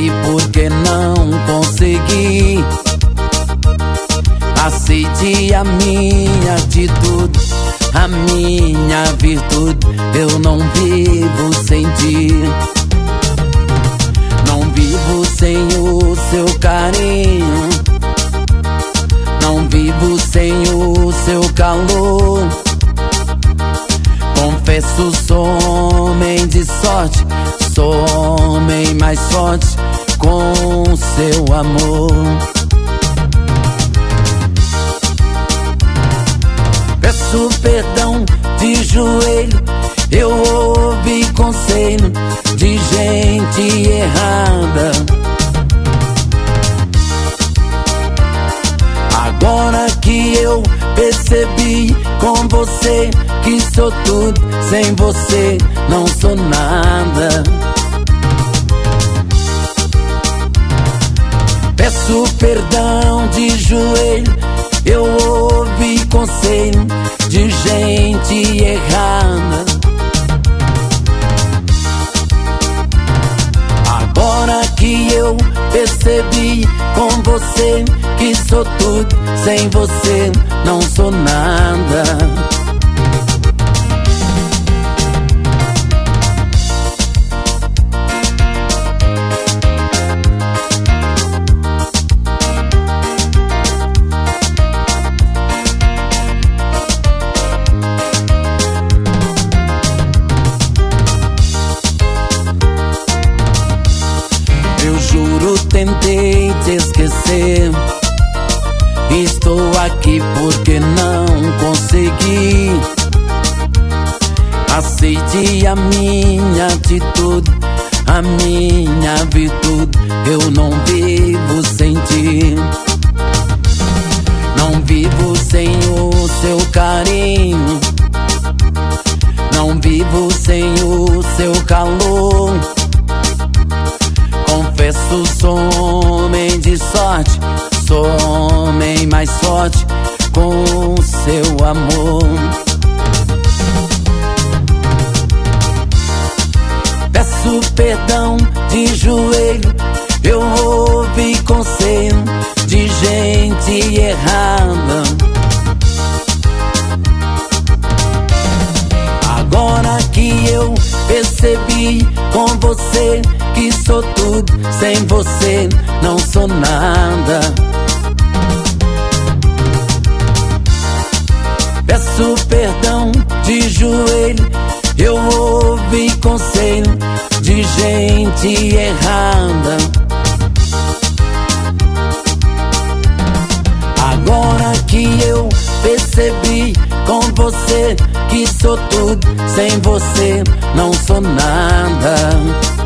aqui porque não consegui. Aceite a minha atitude, a minha virtude. Eu não vivo sem ti. Não vivo sem o seu carinho. Não vivo sem o seu calor. Confesso, sou homem de sorte. Sou homem mais forte com seu amor. Peço perdão de joelho, eu ouvi conselho de gente errada. Agora que eu percebi com você que sou tudo, sem você não sou nada. Peço perdão de joelho, eu ouvi conselho de gente errada. Agora que eu percebi com você que sou tudo, sem você não sou nada. Eu juro, tentei te esquecer. Estou aqui porque não consegui. Aceite a minha atitude, a minha virtude. Eu não vivo sem ti. Não vivo sem o seu carinho. Não vivo sem o seu calor. Confesso, sou homem de sorte. Sou homem mais forte com seu amor. Peço perdão de joelho, eu ouvi conselho de gente errada. Agora que eu percebi com você que sou tudo, sem você não sou nada. Peço perdão de joelho, eu ouvi conselho de gente errada. Agora que eu percebi com você que sou tudo, sem você não sou nada.